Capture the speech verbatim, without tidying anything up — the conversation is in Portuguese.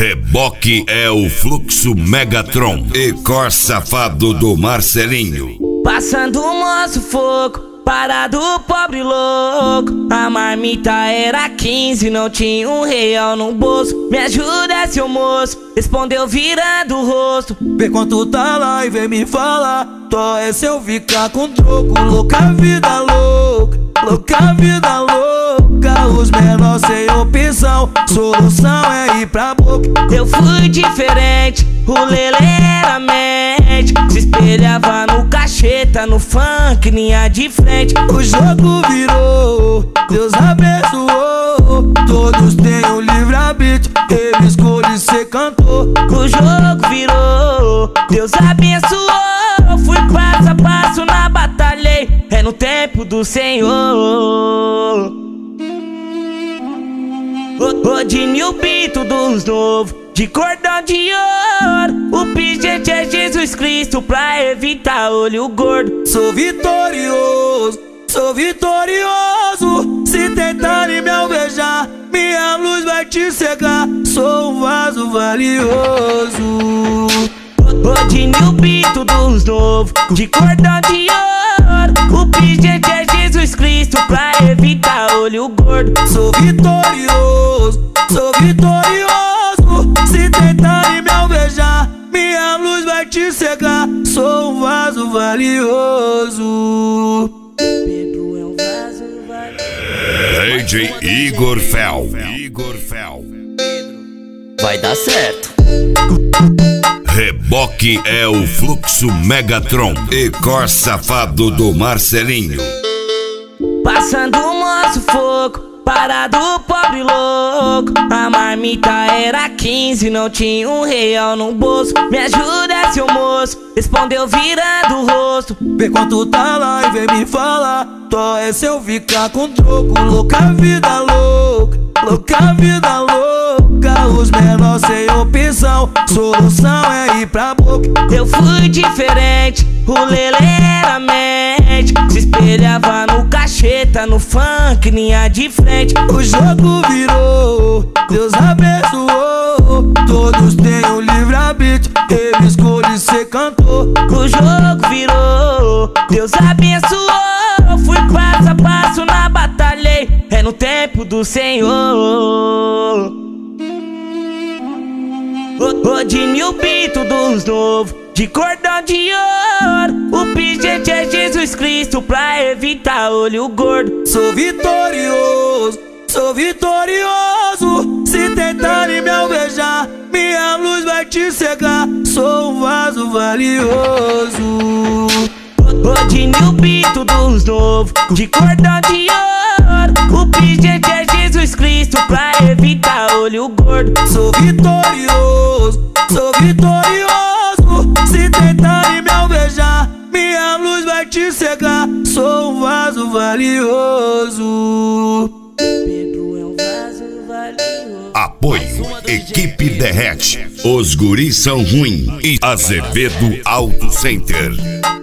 Reboque é o Fluxo Megatron e Cor Safado do Marcelinho. Passando o moço fogo, parado pobre louco. A marmita era quinze, não tinha um real no bolso. Me ajuda, seu moço, respondeu virando o rosto. Vê quanto tá lá e vem me falar. Tó é se eu ficar com troco. Louca vida louca, louca vida louca. Os menores sem opção, solução é ir pra boca. Eu fui diferente, o lelê era mente. Se espelhava no cacheta, no funk, linha de frente. O jogo virou, Deus abençoou. Todos têm um livre-arbítrio, ele escolhe ser cantor. O jogo virou, Deus abençoou. Fui passo a passo na batalha, é no tempo do Senhor. Rodinho o Bito dos novos, de cordão de ouro. O pingente é Jesus Cristo pra evitar olho gordo. Sou vitorioso, sou vitorioso. Se tentarem me alvejar, minha luz vai te cegar. Sou um vaso valioso. Rodinho o Bito dos novos, de cordão de ouro. O pingente é Jesus Cristo pra evitar olho gordo. Sou vitorioso, sou vitorioso. Se tentarem me alvejar, minha luz vai te cegar. Sou um vaso valioso. Pedro é um vaso valioso. D J Igor Fel. Igor Fel. Vai dar certo. Reboque é o Fluxo Megatron e Cor Safado do Marcelinho. Passando o moço fogo, parado pobre louco. A marmita era quinze, não tinha um real no bolso. Me ajuda, seu moço, respondeu virando o rosto. Vê quanto tá lá e vem me falar. Tó é se eu ficar com troco. Louca vida louca, louca vida louca. Os menores sem opção, solução é ir pra boca. Eu fui diferente, o lelê era mente. Se espelhava no cacheta, no funk, linha de frente. O jogo virou, Deus abençoou. Todos têm um livre-arbítrio, ele escolhe ser cantor. O jogo virou, Deus abençoou. Fui passo a passo na batalha, é no tempo do Senhor. Rodinho o Bito dos novos, de cordão de ouro. O pingente é Jesus Cristo pra evitar olho gordo. Sou vitorioso, sou vitorioso. Se tentarem me alvejar, minha luz vai te cegar. Sou um vaso valioso. Rodinho o Bito dos novos, de cordão de ouro. O pingente é Jesus Cristo pra evitar olho gordo. Sou vitorioso, sou vitorioso. Se tentarem me alvejar, minha luz vai te cegar. Sou um vaso valioso. Pedro é um vaso valioso. Apoio Equipe Derrete. Os guris são ruim e Azevedo Auto Center.